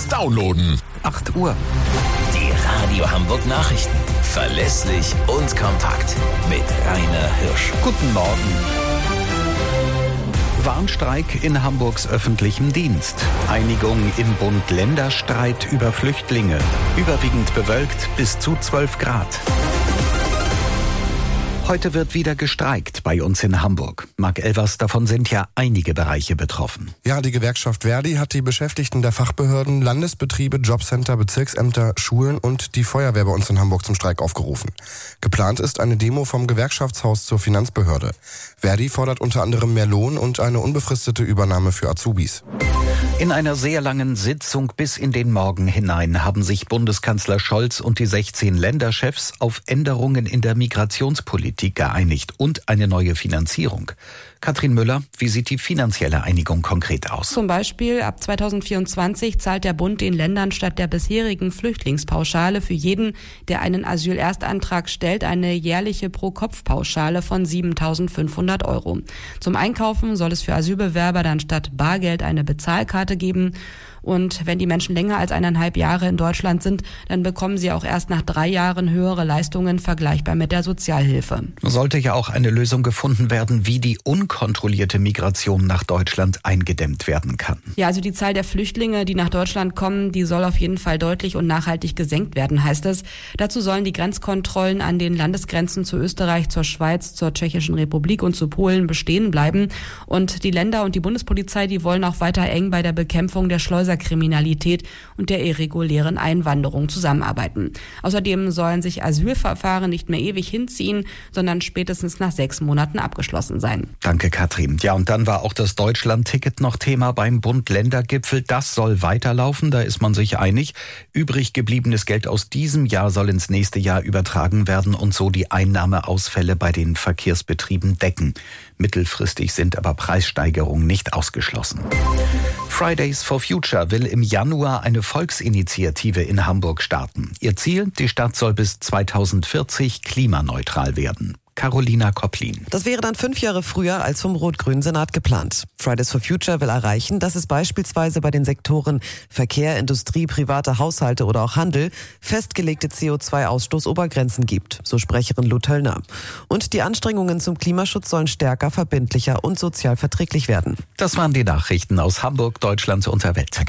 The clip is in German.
Jetzt downloaden. 8 Uhr. Die Radio Hamburg Nachrichten. Verlässlich und kompakt. Mit Rainer Hirsch. Guten Morgen. Warnstreik in Hamburgs öffentlichem Dienst. Einigung im Bund-Länder-Streit über Flüchtlinge. Überwiegend bewölkt bis zu 12 Grad. Heute wird wieder gestreikt bei uns in Hamburg. Marc Elvers, davon sind ja einige Bereiche betroffen. Ja, die Gewerkschaft Verdi hat die Beschäftigten der Fachbehörden, Landesbetriebe, Jobcenter, Bezirksämter, Schulen und die Feuerwehr bei uns in Hamburg zum Streik aufgerufen. Geplant ist eine Demo vom Gewerkschaftshaus zur Finanzbehörde. Verdi fordert unter anderem mehr Lohn und eine unbefristete Übernahme für Azubis. In einer sehr langen Sitzung bis in den Morgen hinein haben sich Bundeskanzler Scholz und die 16 Länderchefs auf Änderungen in der Migrationspolitik geeinigt und eine neue Finanzierung. Katrin Müller, wie sieht die finanzielle Einigung konkret aus? Zum Beispiel ab 2024 zahlt der Bund den Ländern statt der bisherigen Flüchtlingspauschale für jeden, der einen Asylerstantrag stellt, eine jährliche Pro-Kopf-Pauschale von 7.500 €. Zum Einkaufen soll es für Asylbewerber dann statt Bargeld eine Bezahlkarte geben. Und wenn die Menschen länger als 1,5 Jahre in Deutschland sind, dann bekommen sie auch erst nach 3 Jahren höhere Leistungen vergleichbar mit der Sozialhilfe. Sollte ja auch eine Lösung gefunden werden, wie die unkontrollierte Migration nach Deutschland eingedämmt werden kann. Ja, also die Zahl der Flüchtlinge, die nach Deutschland kommen, die soll auf jeden Fall deutlich und nachhaltig gesenkt werden, heißt es. Dazu sollen die Grenzkontrollen an den Landesgrenzen zu Österreich, zur Schweiz, zur Tschechischen Republik und zu Polen bestehen bleiben. Und die Länder und die Bundespolizei, die wollen auch weiter eng bei der Bekämpfung der Schleuserkriminalität und der irregulären Einwanderung zusammenarbeiten. Außerdem sollen sich Asylverfahren nicht mehr ewig hinziehen, sondern spätestens nach 6 Monaten abgeschlossen sein. Danke, Katrin. Ja, und dann war auch das Deutschland-Ticket noch Thema beim Bund-Länder-Gipfel. Das soll weiterlaufen, da ist man sich einig. Übrig gebliebenes Geld aus diesem Jahr soll ins nächste Jahr übertragen werden und so die Einnahmeausfälle bei den Verkehrsbetrieben decken. Mittelfristig sind aber Preissteigerungen nicht ausgeschlossen. Fridays for Future will im Januar eine Volksinitiative in Hamburg starten. Ihr Ziel, die Stadt soll bis 2040 klimaneutral werden. Carolina Kopplin. Das wäre dann 5 Jahre früher als vom Rot-Grünen Senat geplant. Fridays for Future will erreichen, dass es beispielsweise bei den Sektoren Verkehr, Industrie, private Haushalte oder auch Handel festgelegte CO2-Ausstoßobergrenzen gibt, so Sprecherin Lou Töllner. Und die Anstrengungen zum Klimaschutz sollen stärker, verbindlicher und sozial verträglich werden. Das waren die Nachrichten aus Hamburg, Deutschland und der Welt.